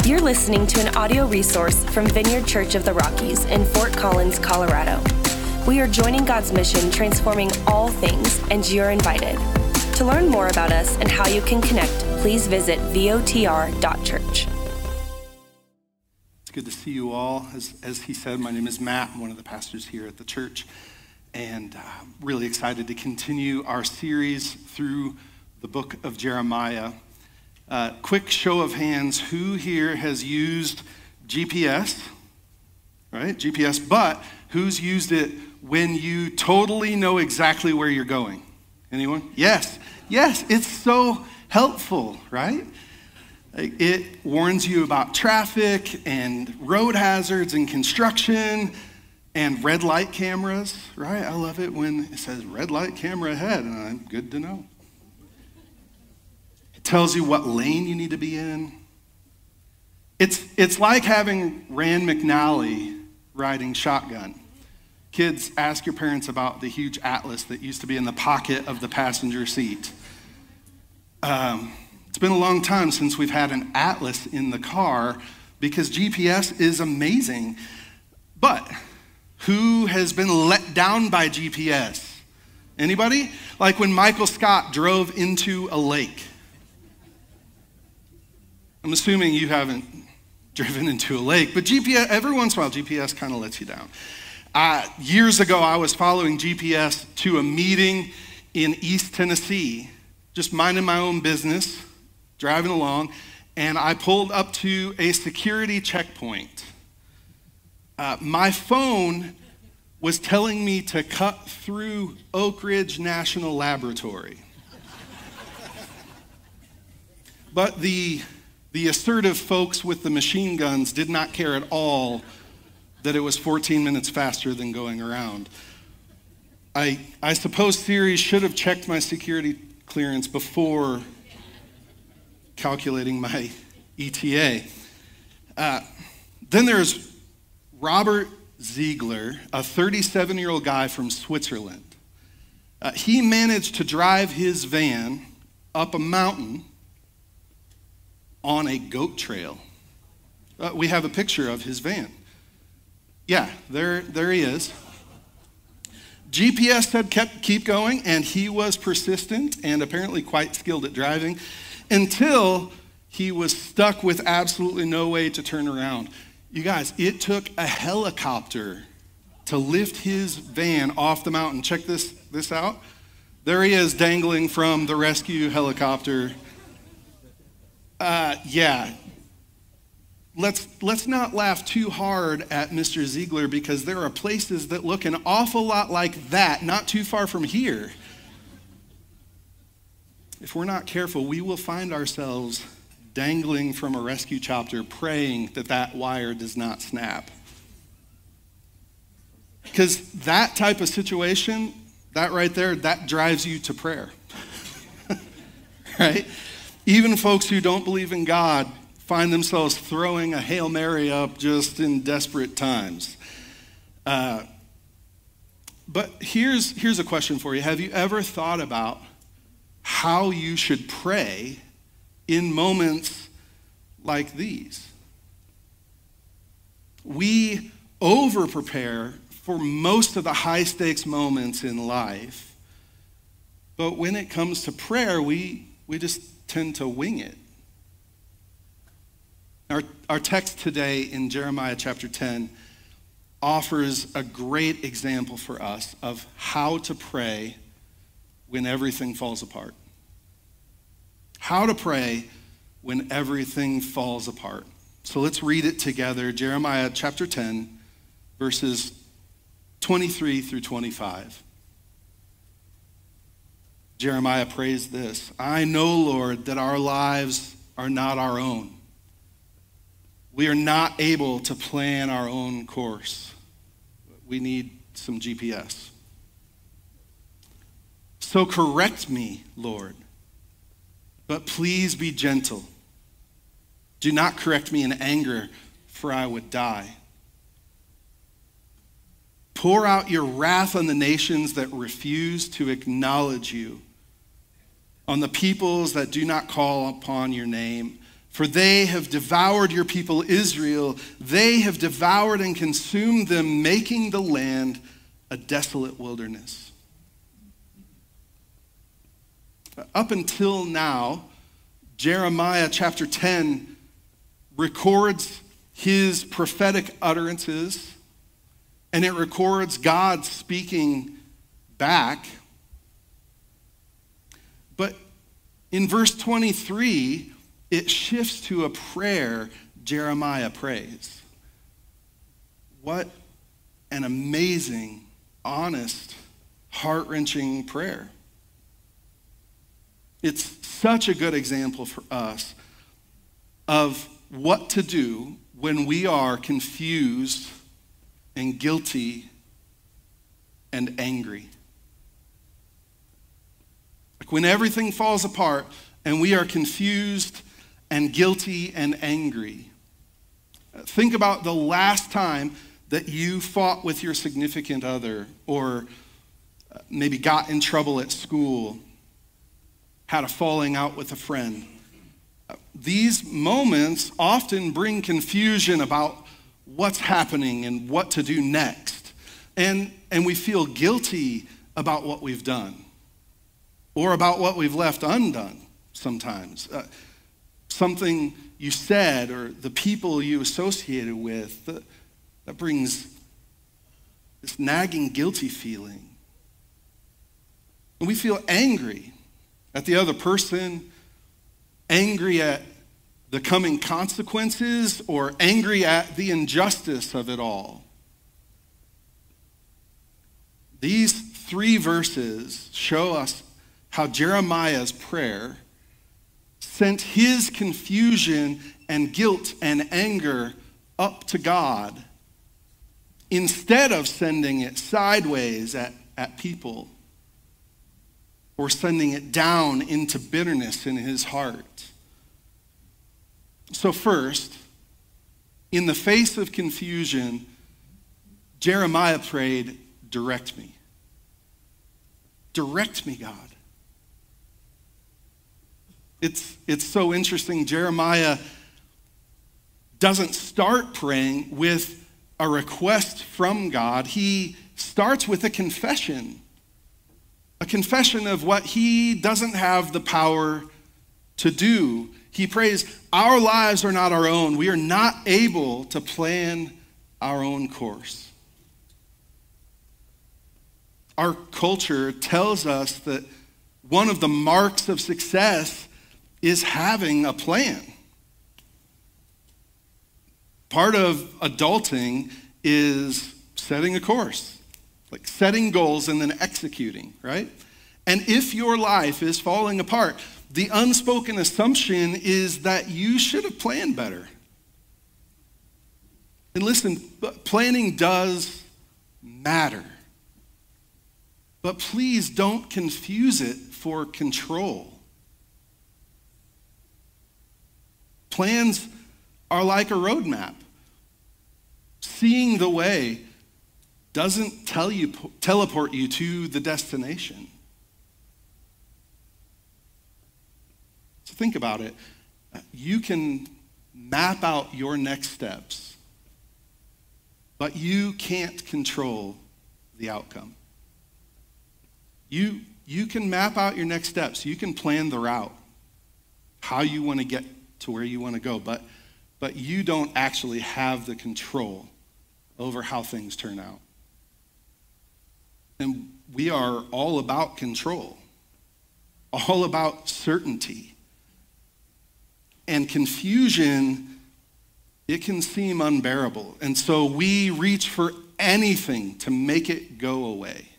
You're listening to an audio resource from Vineyard Church of the Rockies in Fort Collins, Colorado. We are joining God's mission, transforming all things, and you're invited. To learn more about us and how you can connect, please visit votr.church. It's good to see you all. As he said, my name is Matt. I'm one of the pastors here at the church, and really excited to continue our series through the book of Jeremiah. Quick show of hands, who here has used GPS, right? GPS, but who's used it when you totally know exactly where you're going? Anyone? Yes, it's so helpful, right? It warns you about traffic and road hazards and construction and red light cameras, right? I love it when it says red light camera ahead, and I'm good to know. Tells you what lane you need to be in. It's like having Rand McNally riding shotgun. Kids, ask your parents about the huge atlas that used to be in the pocket of the passenger seat. It's been a long time since we've had an atlas in the car because GPS is amazing. But who has been let down by GPS? Anybody? Like when Michael Scott drove into a lake. I'm assuming you haven't driven into a lake, but GPS, every once in a while, GPS kind of lets you down. Years ago, I was following GPS to a meeting in East Tennessee, just minding my own business, driving along, and I pulled up to a security checkpoint. My phone was telling me to cut through Oak Ridge National Laboratory. But the assertive folks with the machine guns did not care at all that it was 14 minutes faster than going around. I suppose Siri should have checked my security clearance before calculating my ETA. Then there's Robert Ziegler, a 37-year-old guy from Switzerland. He managed to drive his van up a mountain on a goat trail. We have a picture of his van. Yeah, there he is. GPS said keep going, and he was persistent and apparently quite skilled at driving until he was stuck with absolutely no way to turn around. You guys, it took a helicopter to lift his van off the mountain. Check this out. There he is dangling from the rescue helicopter. Let's not laugh too hard at Mr. Ziegler because there are places that look an awful lot like that, not too far from here. If we're not careful, we will find ourselves dangling from a rescue chopper, praying that wire does not snap. Because that type of situation, that right there, that drives you to prayer. Right? Even folks who don't believe in God find themselves throwing a Hail Mary up just in desperate times. But here's a question for you. Have you ever thought about how you should pray in moments like these? We over-prepare for most of the high-stakes moments in life, but when it comes to prayer, we just tend to wing it. Our text today in Jeremiah chapter 10 offers a great example for us of how to pray when everything falls apart. How to pray when everything falls apart. So let's read it together. Jeremiah chapter 10, verses 23 through 25. Jeremiah prays this: I know, Lord, that our lives are not our own. We are not able to plan our own course. We need some GPS. So correct me, Lord, but please be gentle. Do not correct me in anger, for I would die. Pour out your wrath on the nations that refuse to acknowledge you, on the peoples that do not call upon your name. For they have devoured your people Israel. They have devoured and consumed them, making the land a desolate wilderness. Up until now, Jeremiah chapter 10 records his prophetic utterances, and it records God speaking back. But in verse 23, it shifts to a prayer Jeremiah prays. What an amazing, honest, heart-wrenching prayer. It's such a good example for us of what to do when we are confused and guilty and angry. Like when everything falls apart and we are confused and guilty and angry. Think about the last time that you fought with your significant other, or maybe got in trouble at school, had a falling out with a friend. These moments often bring confusion about what's happening and what to do next. And we feel guilty about what we've done, or about what we've left undone sometimes. Something you said or the people you associated with, that brings this nagging guilty feeling. And we feel angry at the other person, angry at the coming consequences, or angry at the injustice of it all. These 3 verses show us how Jeremiah's prayer sent his confusion and guilt and anger up to God instead of sending it sideways at people, or sending it down into bitterness in his heart. So first, in the face of confusion, Jeremiah prayed, "Direct me. Direct me, God." It's so interesting. Jeremiah doesn't start praying with a request from God. He starts with a confession of what he doesn't have the power to do. He prays, "Our lives are not our own. We are not able to plan our own course." Our culture tells us that one of the marks of success is having a plan. Part of adulting is setting a course, like setting goals and then executing, right? And if your life is falling apart, the unspoken assumption is that you should have planned better. And listen, planning does matter. But please don't confuse it for control. Plans are like a roadmap. Seeing the way doesn't teleport you to the destination. So think about it. You can map out your next steps, but you can't control the outcome. You can map out your next steps. You can plan the route, how you want to get to where you want to go, but you don't actually have the control over how things turn out. And we are all about control, all about certainty. And confusion, it can seem unbearable. And so we reach for anything to make it go away.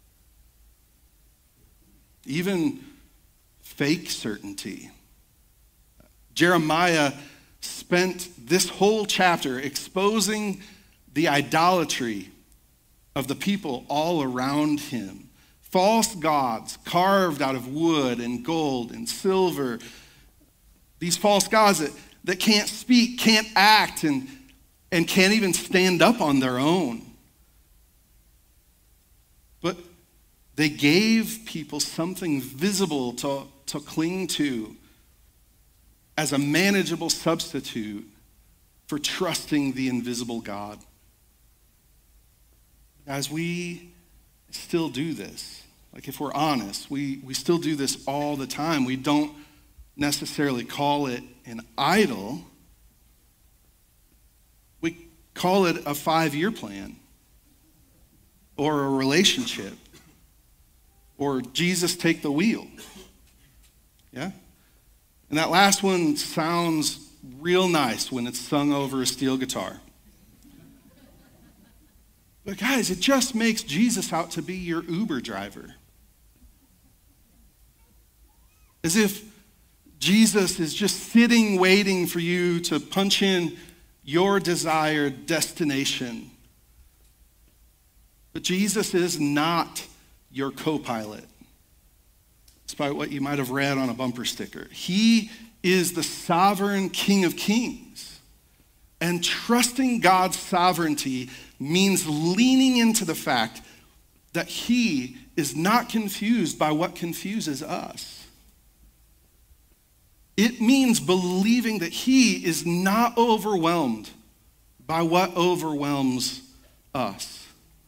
Even fake certainty. Jeremiah spent this whole chapter exposing the idolatry of the people all around him. False gods carved out of wood and gold and silver. These false gods that can't speak, can't act, and can't even stand up on their own. But they gave people something visible to cling to as a manageable substitute for trusting the invisible God. Guys, we still do this. Like, if we're honest, we still do this all the time. We don't necessarily call it an idol. We call it a 5-year plan or a relationship or Jesus take the wheel. Yeah? And that last one sounds real nice when it's sung over a steel guitar. But guys, it just makes Jesus out to be your Uber driver. As if Jesus is just sitting, waiting for you to punch in your desired destination. But Jesus is not your co-pilot, despite what you might have read on a bumper sticker. He is the sovereign King of Kings. And trusting God's sovereignty means leaning into the fact that he is not confused by what confuses us. It means believing that he is not overwhelmed by what overwhelms us.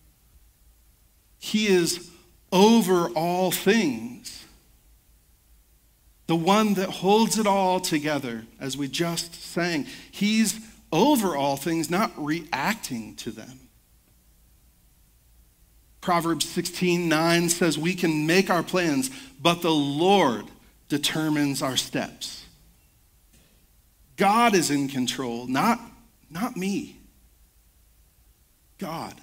He is over all things, the one that holds it all together, as we just sang. He's over all things, not reacting to them. Proverbs 16:9 says we can make our plans, but the Lord determines our steps. God is in control, not me. God.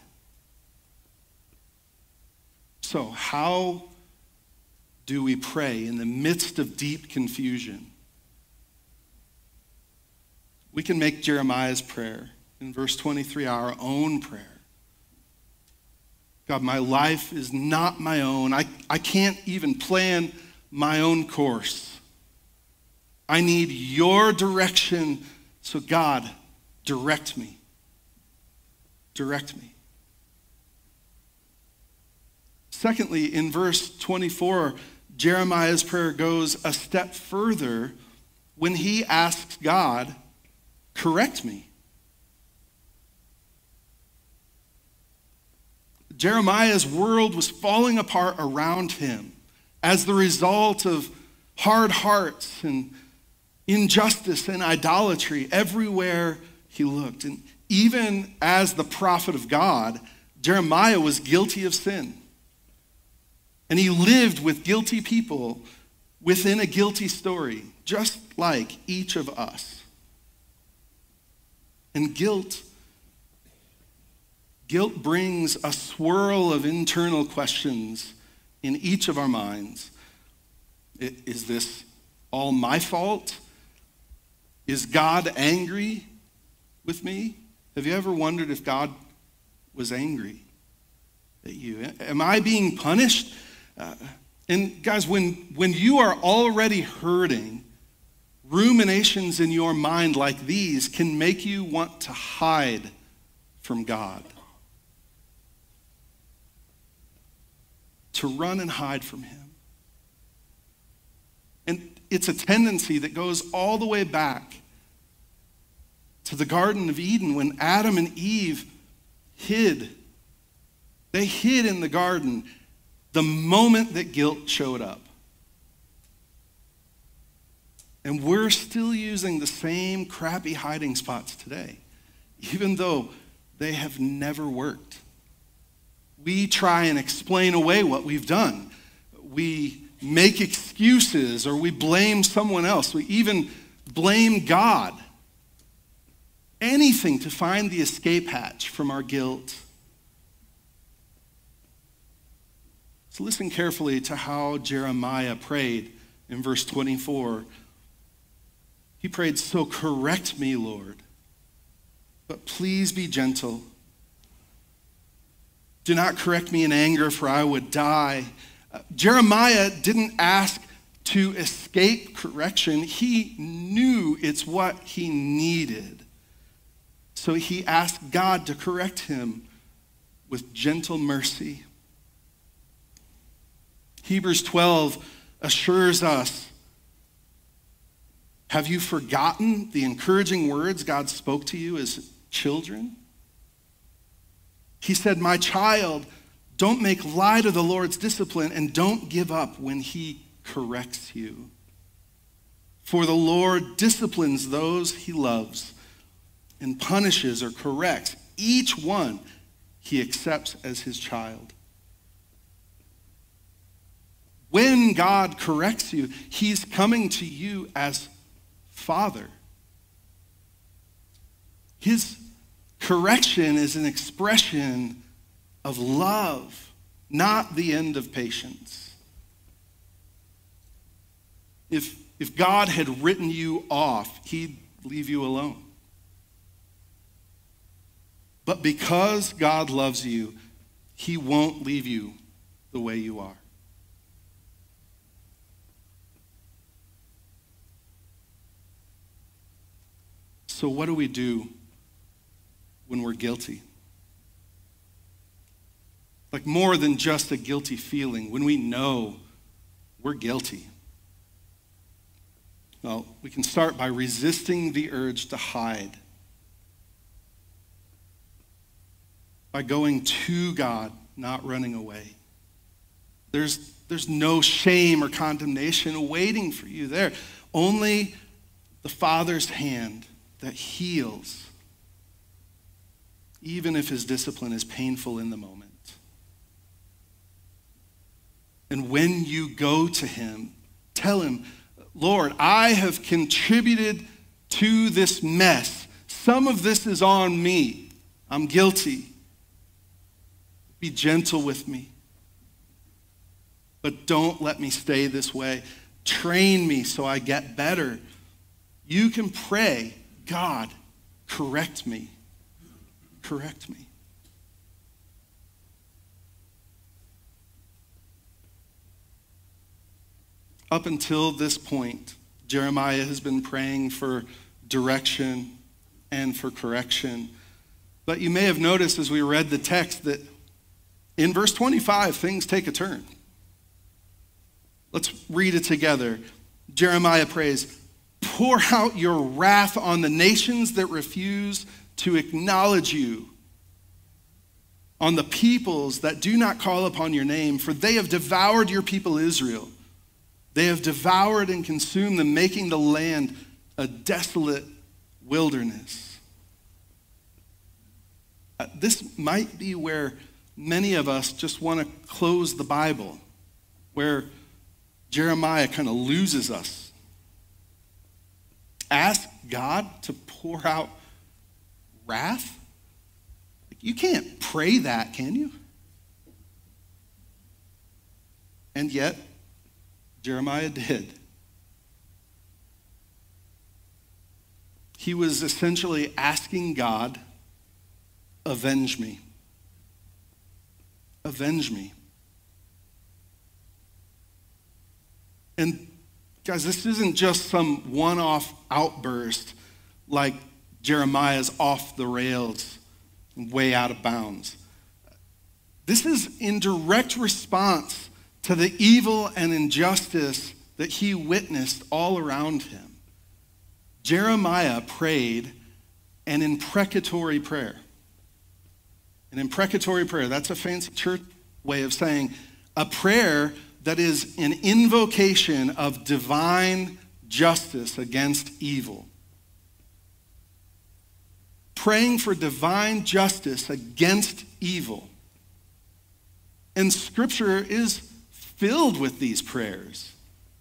So how do we pray in the midst of deep confusion? We can make Jeremiah's prayer in verse 23 our own prayer. God, my life is not my own. I can't even plan my own course. I need your direction. So God, direct me. Direct me. Secondly, in verse 24, Jeremiah's prayer goes a step further when he asks God, correct me. Jeremiah's world was falling apart around him as the result of hard hearts and injustice and idolatry everywhere he looked. And even as the prophet of God, Jeremiah was guilty of sin. And he lived with guilty people within a guilty story, just like each of us. And guilt brings a swirl of internal questions in each of our minds. Is this all my fault? Is God angry with me? Have you ever wondered if God was angry at you? Am I being punished? And guys, when you are already hurting, ruminations in your mind like these can make you want to hide from God. To run and hide from him. And it's a tendency that goes all the way back to the Garden of Eden when Adam and Eve hid. They hid in the garden the moment that guilt showed up. And we're still using the same crappy hiding spots today, even though they have never worked. We try and explain away what we've done. We make excuses or we blame someone else. We even blame God. Anything to find the escape hatch from our guilt. So listen carefully to how Jeremiah prayed in verse 24. He prayed, "So correct me, Lord, but please be gentle. Do not correct me in anger, for I would die." Jeremiah didn't ask to escape correction. He knew it's what he needed. So he asked God to correct him with gentle mercy. Hebrews 12 assures us Have you forgotten the encouraging words God spoke to you as children? He said, my child, don't make light of the Lord's discipline and don't give up when he corrects you. For the Lord disciplines those he loves and punishes or corrects each one he accepts as his child. When God corrects you, he's coming to you as Father. His correction is an expression of love, not the end of patience. If God had written you off, he'd leave you alone. But because God loves you, he won't leave you the way you are. So what do we do when we're guilty? Like more than just a guilty feeling, when we know we're guilty. Well, we can start by resisting the urge to hide. By going to God, not running away. There's no shame or condemnation waiting for you there. Only the Father's hand that heals, even if his discipline is painful in the moment. And when you go to him, tell him, Lord, I have contributed to this mess. Some of this is on me. I'm guilty. Be gentle with me. But don't let me stay this way. Train me so I get better. You can pray, God, correct me. Correct me. Up until this point, Jeremiah has been praying for direction and for correction. But you may have noticed as we read the text that in verse 25, things take a turn. Let's read it together. Jeremiah prays, pour out your wrath on the nations that refuse to acknowledge you, on the peoples that do not call upon your name, for they have devoured your people Israel. They have devoured and consumed them, making the land a desolate wilderness. This might be where many of us just want to close the Bible, where Jeremiah kind of loses us. Ask God to pour out wrath? You can't pray that, can you? And yet, Jeremiah did. He was essentially asking God, avenge me. Avenge me. And guys, this isn't just some one-off outburst like Jeremiah's off the rails, way out of bounds. This is in direct response to the evil and injustice that he witnessed all around him. Jeremiah prayed an imprecatory prayer. An imprecatory prayer, that's a fancy church way of saying a prayer that is an invocation of divine justice against evil. Praying for divine justice against evil. And Scripture is filled with these prayers.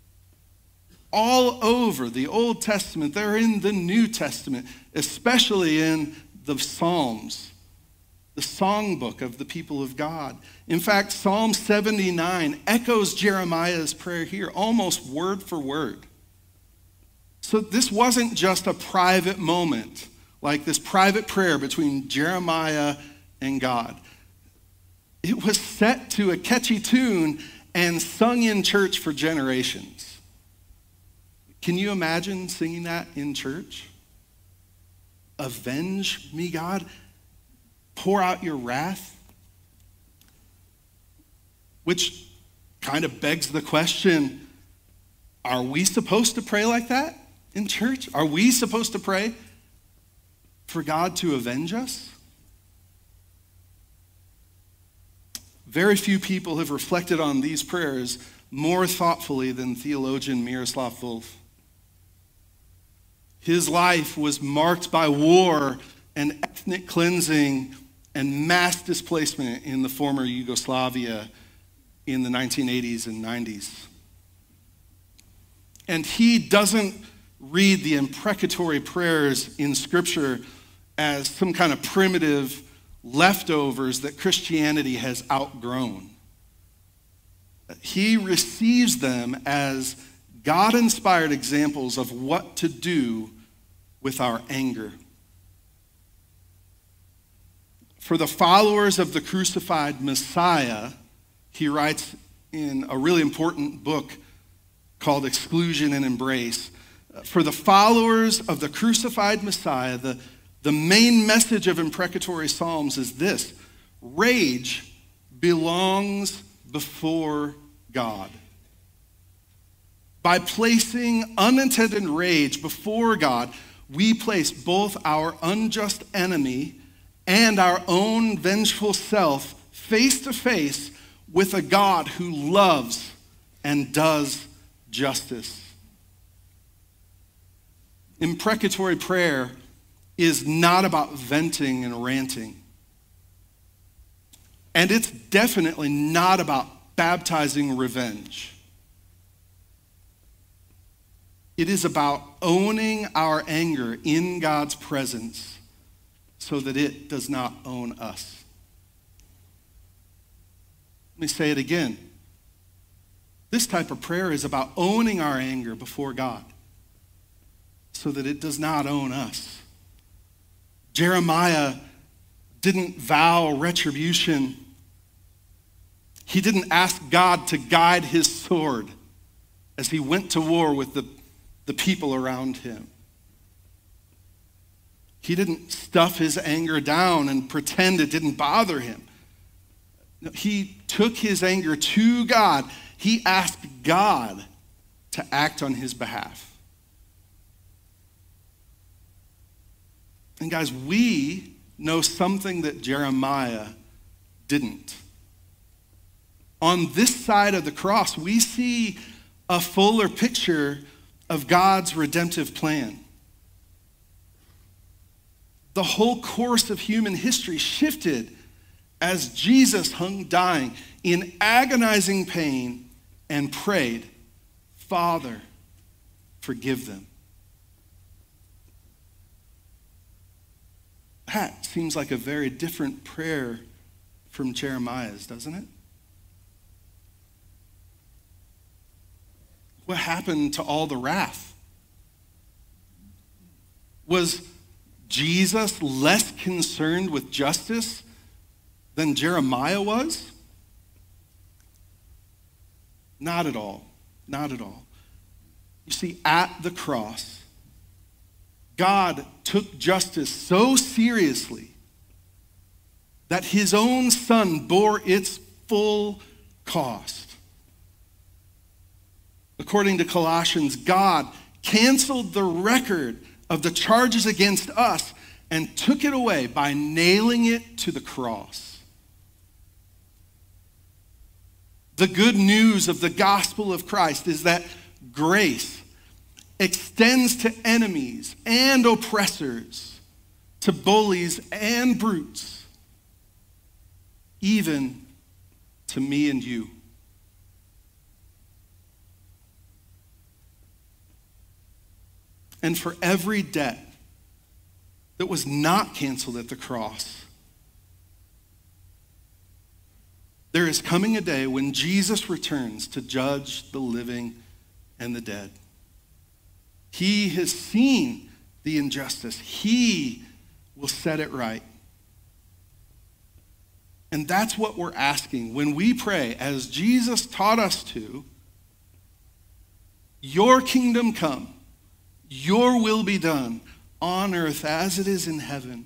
All over the Old Testament, they're in the New Testament, especially in the Psalms, the songbook of the people of God. In fact, Psalm 79 echoes Jeremiah's prayer here, almost word for word. So this wasn't just a private moment, like this private prayer between Jeremiah and God. It was set to a catchy tune and sung in church for generations. Can you imagine singing that in church? Avenge me, God. Pour out your wrath. Which kind of begs the question, are we supposed to pray like that? in church? Are we supposed to pray for God to avenge us? Very few people have reflected on these prayers more thoughtfully than theologian Miroslav Volf. His life was marked by war and ethnic cleansing and mass displacement in the former Yugoslavia in the 1980s and 90s. And he doesn't read the imprecatory prayers in Scripture as some kind of primitive leftovers that Christianity has outgrown. He receives them as God-inspired examples of what to do with our anger. For the followers of the crucified Messiah, he writes in a really important book called Exclusion and Embrace. For the followers of the crucified Messiah, the main message of imprecatory psalms is this: rage belongs before God. By placing unintended rage before God, we place both our unjust enemy and our own vengeful self face to face with a God who loves and does justice. Imprecatory prayer is not about venting and ranting. And it's definitely not about baptizing revenge. It is about owning our anger in God's presence so that it does not own us. Let me say it again. This type of prayer is about owning our anger before God so that it does not own us. Jeremiah didn't vow retribution. He didn't ask God to guide his sword as he went to war with the people around him. He didn't stuff his anger down and pretend it didn't bother him. No, he took his anger to God. He asked God to act on his behalf. And guys, we know something that Jeremiah didn't. On this side of the cross, we see a fuller picture of God's redemptive plan. The whole course of human history shifted as Jesus hung dying in agonizing pain and prayed, "Father, forgive them." That seems like a very different prayer from Jeremiah's, doesn't it? What happened to all the wrath? Was Jesus less concerned with justice than Jeremiah was? Not at all. Not at all. You see, at the cross, God took justice so seriously that his own son bore its full cost. According to Colossians, God canceled the record of the charges against us and took it away by nailing it to the cross. The good news of the gospel of Christ is that grace extends to enemies and oppressors, to bullies and brutes, even to me and you. And for every debt that was not canceled at the cross, there is coming a day when Jesus returns to judge the living and the dead. He has seen the injustice. He will set it right. And that's what we're asking when we pray, as Jesus taught us to, "Your kingdom come. Your will be done on earth as it is in heaven."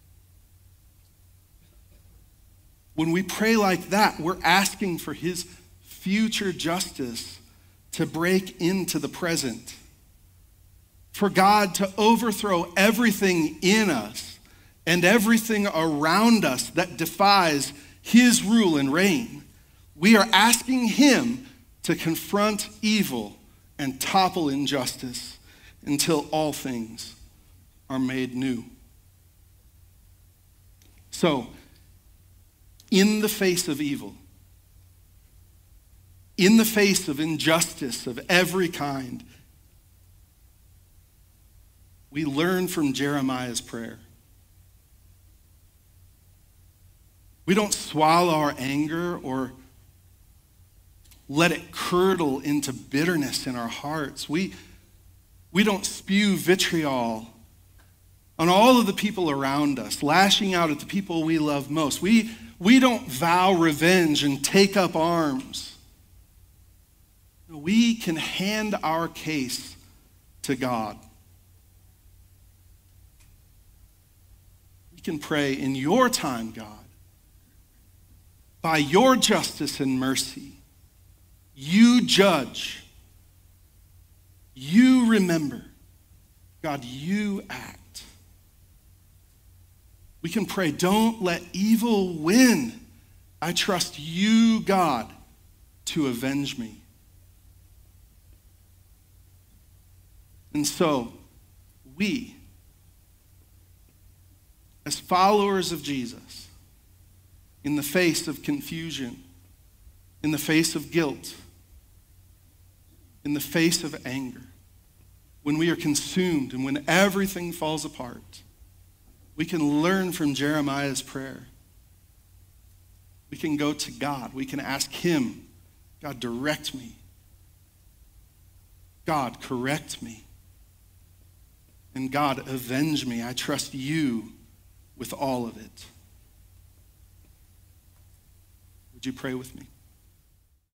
When we pray like that, we're asking for his future justice to break into the present. for God to overthrow everything in us and everything around us that defies his rule and reign. We are asking him to confront evil and topple injustice until all things are made new. So, in the face of evil, in the face of injustice of every kind, we learn from Jeremiah's prayer. We don't swallow our anger or let it curdle into bitterness in our hearts. We don't spew vitriol on all of the people around us, lashing out at the people we love most. We don't vow revenge and take up arms. We can hand our case to God. We can pray, in your time, God, by your justice and mercy, you judge, you remember, God, you act. We can pray, don't let evil win. I trust you, God, to avenge me. And so, we, as followers of Jesus, in the face of confusion, in the face of guilt, in the face of anger, when we are consumed and when everything falls apart, we can learn from Jeremiah's prayer. We can go to God. We can ask him, God, direct me. God, correct me. And God, avenge me. I trust you with all of it. Would you pray with me?